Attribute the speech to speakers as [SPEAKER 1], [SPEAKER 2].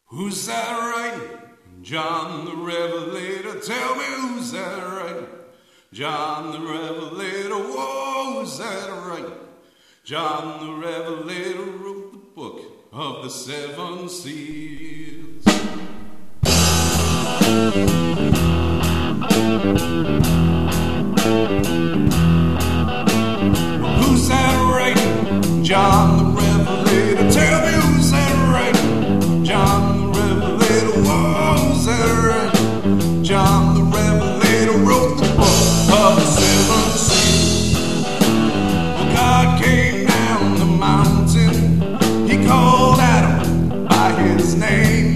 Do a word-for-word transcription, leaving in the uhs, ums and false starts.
[SPEAKER 1] Who's that writing? John the Revelator. Tell me who's that writing? John the Revelator. Whoa, who's that writing? John the Revelator wrote the book of the seven seals. Well, who's that writing? John the Revelator. Tell me who's that writing? John the Revelator. Whoa, who's that writing? John the Revelator wrote the book of the seven seals. Well, God came down the mountain. He called Adam by his name.